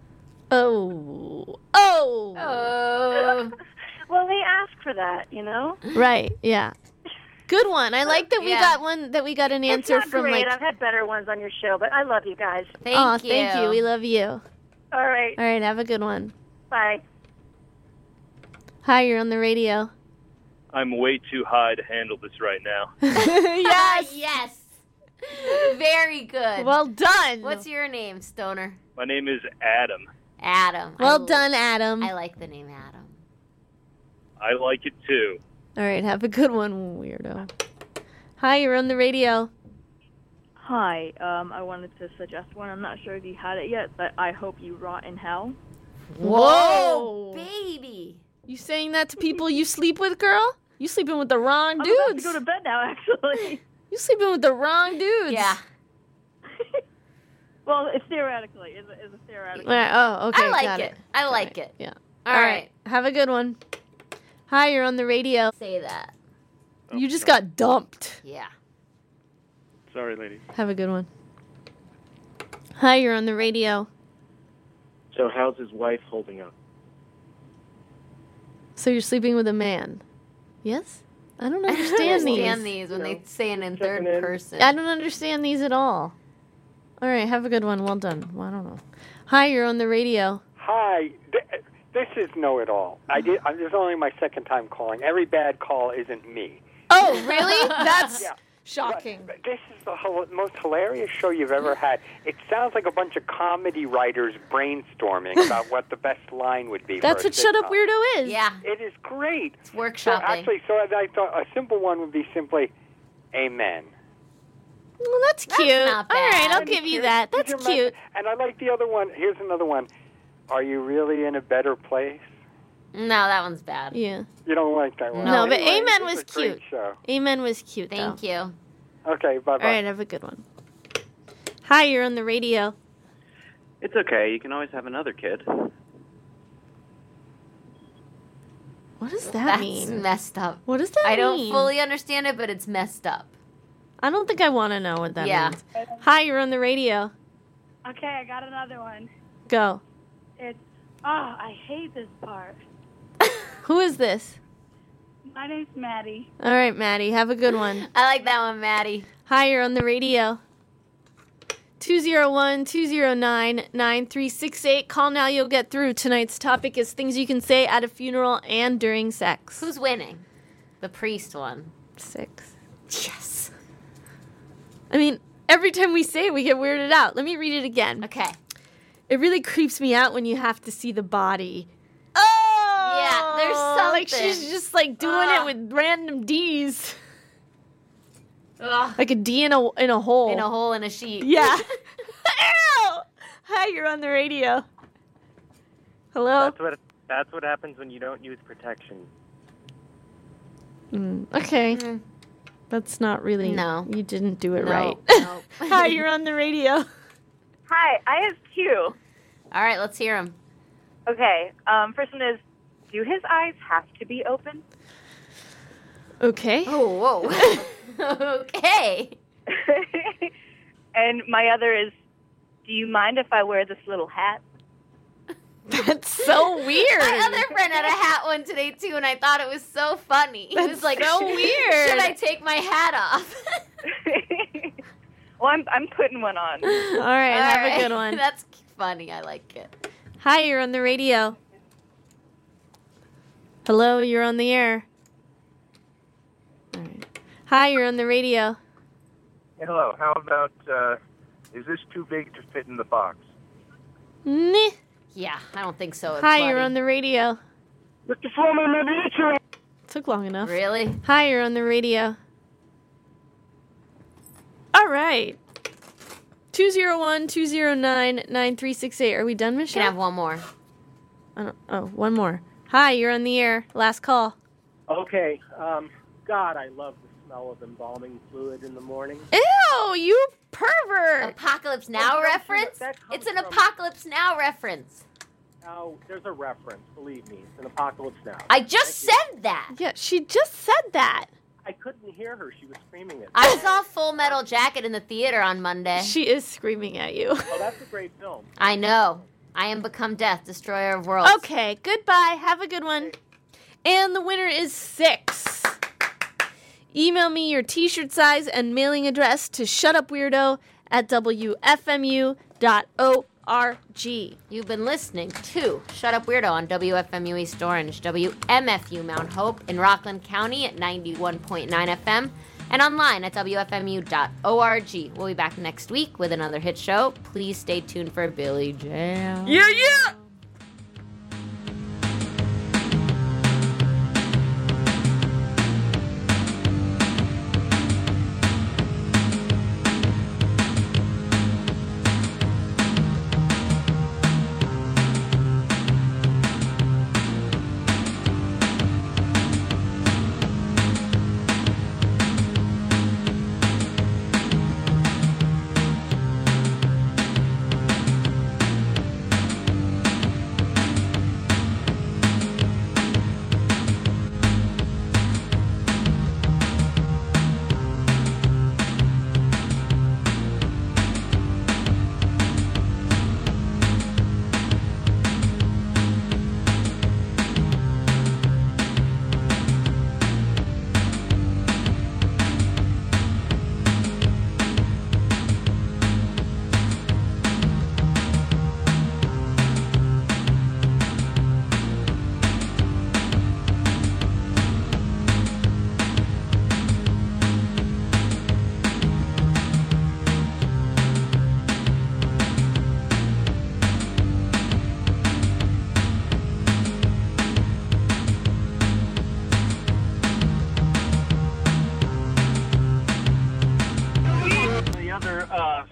Oh. Oh. Oh. Well, they ask for that, you know? Right. Yeah. Good one. I like that we Yeah. got one that we got an answer it's not from great. like. I've had better ones on your show, but I love you guys. Thank oh, you. thank you. We love you. All All right. right. Have a good one. Bye. Hi, you're on the radio. I'm way too high to handle this right now. Yes. yes. Very good. Well done. What's your name, Stoner? My name is Adam. Adam. Well I, done, Adam. I like the name Adam. I like it too. All right. Have a good one, weirdo. Hi, you're on the radio. Hi, um, I wanted to suggest one. I'm not sure if you had it yet, but I hope you rot in hell. Whoa. Baby. You saying that to people you sleep with, girl? You sleeping with the wrong I'm dudes. about to go to bed now, actually. You sleeping with the wrong dudes. Yeah. Well, it's theoretically. It's a, it's a theoretical. All right, oh, okay. I like got it. it. I like it. Yeah. All All right. right. Have a good one. Hi, you're on the radio. Say that. You just got dumped. Yeah. Sorry, lady. Have a good one. Hi, you're on the radio. So how's his wife holding up? So you're sleeping with a man? Yes? I don't understand these. understand these when they say it in third person. I don't understand these at all. All right, have a good one. Well done. Well, I don't know. Hi, you're on the radio. Hi, th- this is know-it-all. I did. I, this is only my second time calling. Every bad call isn't me. Oh, really? That's Yeah. shocking. But, but this is the hol- most hilarious show you've ever had. It sounds like a bunch of comedy writers brainstorming about what the best line would be. That's for a what Shut Up sitcom. Weirdo is. Yeah. It is great. It's So workshopping. actually, so I thought a simple one would be simply, "Amen." Well, that's cute. not All right, I'll bad. give you that. That's Could you imagine- cute. And I like the other one. Here's another one. Are you really in a better place? No, that one's bad. Yeah. You don't like that one. No, but Anyway, Amen this was a great cute. Show. Amen was cute, Thank though. you. Okay, bye bye. All right, have a good one. Hi, you're on the radio. It's okay. You can always have another kid. What does that That's mean? messed up. What does that I don't mean? fully understand it, but it's messed up. I don't think I want to know what that Yeah. means. Hi, you're on the radio. Okay, I got another one. Go. It's, oh, I hate this part. Who is this? My name's Maddie. All right, Maddie, have a good one. I like that one, Maddie. Hi, you're on the radio. two oh one, two oh nine, nine three six eight. Call now, you'll get through. Tonight's topic is things you can say at a funeral and during sex. Who's winning? The priest one. Six. Yes. I mean, every time we say it, we get weirded out. Let me read it again. Okay. It really creeps me out when you have to see the body. Oh! Yeah, there's something. Like she's just like doing Ugh. it with random D's. Ugh. Like a D in a, in a hole. In a hole in a sheet. Yeah. Ew! Hi, you're on the radio. Hello? That's what that's what happens when you don't use protection. Mm, okay. Mm. That's not really. No. You didn't do it No. right. Nope. Hi, you're on the radio. Hi, I have two. All right, let's hear him. Okay, um, first one is, do his eyes have to be open? Okay. Oh, whoa. Okay. And my other is, do you mind if I wear this little hat? That's so weird. My other friend had a hat one today too, and I thought it was so funny. He That's was like, so "Should- weird. Should I take my hat off?" Well, I'm I'm putting one on. All right, All have right. a good one. That's funny. I like it. Hi, you're on the radio. Hello, you're on the air. All right. Hi, you're on the radio. Hello. How about, uh, is this too big to fit in the box? Meh. Yeah, I don't think so. It's Hi, funny. you're on the radio. Mister Foreman, maybe it's your... Took long enough. Really? Hi, you're on the radio. All right. two oh one, two oh nine, nine three six eight. Are we done, You Michelle? can have one more. I don't, oh, one more. Hi, you're on the air. Last call. Okay. Um, God, I love the smell of embalming fluid in the morning. Ew, you pervert. Apocalypse Now That comes from- reference? that comes It's an from- Apocalypse Now reference. Oh, there's a reference. Believe me, it's an apocalypse now. I just said that. Yeah, she just said that. I couldn't hear her. She was screaming it. I saw Full Metal Jacket in the theater on Monday. She is screaming at you. Oh, that's a great film. I know. I am Become Death, Destroyer of Worlds. Okay, goodbye. Have a good one. And the winner is six. Email me your t-shirt size and mailing address to shutupweirdo at w f m u dot org. You've been listening to Shut Up Weirdo on W F M U East Orange, W M F U Mount Hope in Rockland County at ninety-one point nine F M, and online at w f m u dot org. We'll be back next week with another hit show. Please stay tuned for Billy Jam. Yeah, yeah!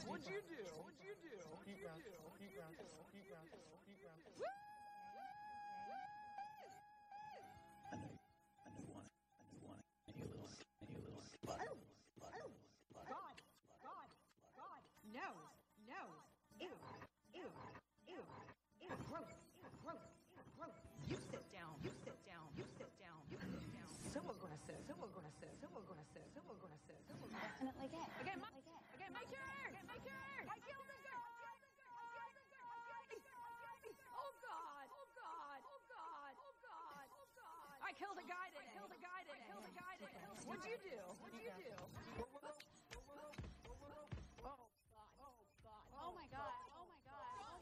What'd you do? What'd you do? What'd you do? Keep bouncing. Keep bouncing. Keep bouncing. I know, I know one, I know one, and you little, and you little butt. God, God, God, no, no, ew, ew, ew, ew, gross, gross, gross. You sit down, you sit down, you sit down, you sit down. So aggressive, so aggressive, so aggressive, so aggressive, so aggressive. Definitely gay. Okay, my, okay, my turn, my turn. I killed the girl. Oh God, oh God, oh God, oh God, oh God. I killed a guy today. I killed a guy today. I killed a guy today. What'd you do? What'd you do? Oh God. Oh God. Oh my God. Oh my God. Oh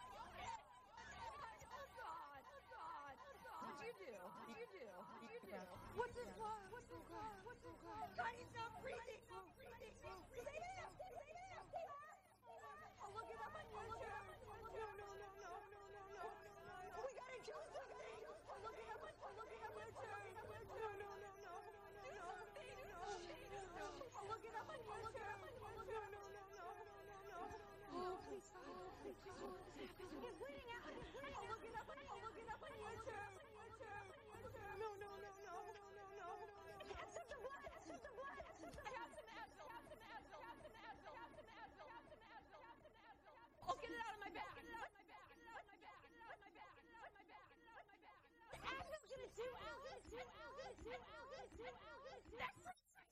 God, oh God, oh God. What'd you do? What'd you do? What'd you do? What's this one? What's this one? What's this one? God, he's not breathing. Stop breathing. Stop breathing. Stay down. Stay down. Stay down. I'll look it up on YouTube. No, no, no, no, no, no, no, no. We gotta do something. I'll look it up on I'll look it up on YouTube. No, no, no, no, no, no, no, no. I'll look it up on YouTube. No, no, no, no, no, no, no. Oh, please, oh, please, please, please, please. He's bleeding out. I'll look it up on I'll look it up on YouTube. No, no, no, no, no, no, no. Have some blood. Have some blood. Have some blood. Have some Advil. Have some Advil. Have some Advil. Have some Advil. Have some Advil. Have some Advil. Oh, get it out of my back. Get it out of my back. Get it out of my back. Get it out of my back. Get it out of my back. Get it out of my back. Advil's gonna do Alvis. Do Alvis. Do Alvis. Do Alvis. That's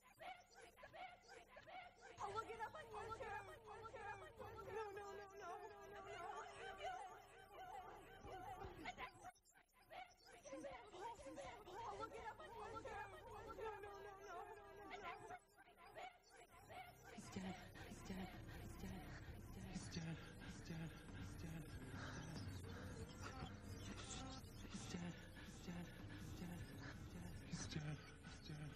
I'll look it up on YouTube. I'll look it up on YouTube. No, no, no, no, no, no, no. I'll look it up on YouTube. No, no, no, no, no, no. He's dead. He's dead. He's dead. He's dead. He's dead. He's dead. He's dead. He's dead. He's dead. He's dead. He's dead. He's dead.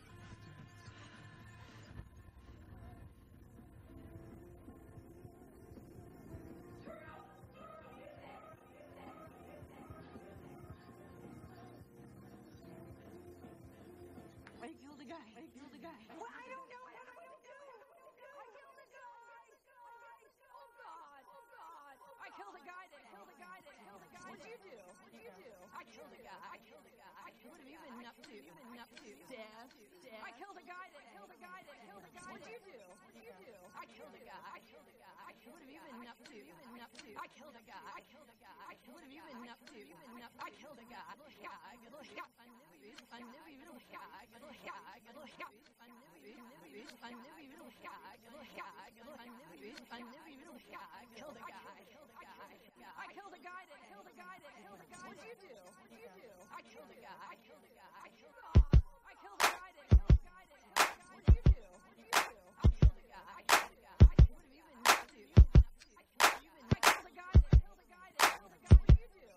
I killed a guy. I killed a guy. Well, I don't know. What do I do? I killed a guy. Oh God. Oh God. I killed a guy today. I killed a guy today. I killed a guy. What'd you do? What'd you do? I killed a guy. I killed a guy. What have you been up to? You've been up to death. Death. I killed a guy today. I killed a guy today. I killed a guy. What'd you do? What'd you do? I killed a guy. I killed a guy. What have you been up to? You've been up to. I killed a guy. I killed a guy. What have you been up to? You've been up. I killed a guy. Guy. I knew you. I knew you. Little guy. Little guy. Little guy. I knew you. I knew you. Little guy. Little guy. I knew you. I knew you. Little guy. Killed a guy. Killed a guy. I killed a guy. Today. Killed a guy. Today. Killed a guy. What'd you do? What'd you do? I killed a guy. I killed a guy. I killed a guy. I killed a guy. Today. Killed a guy. Today. Killed a guy. What'd you do? What'd you do? I killed a guy. I killed a guy. What have you been up to? I killed you. I killed a guy. Today. Killed a guy. Today. Killed a guy. What'd you do?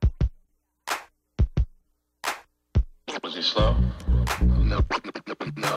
Was he slow? No, no, no.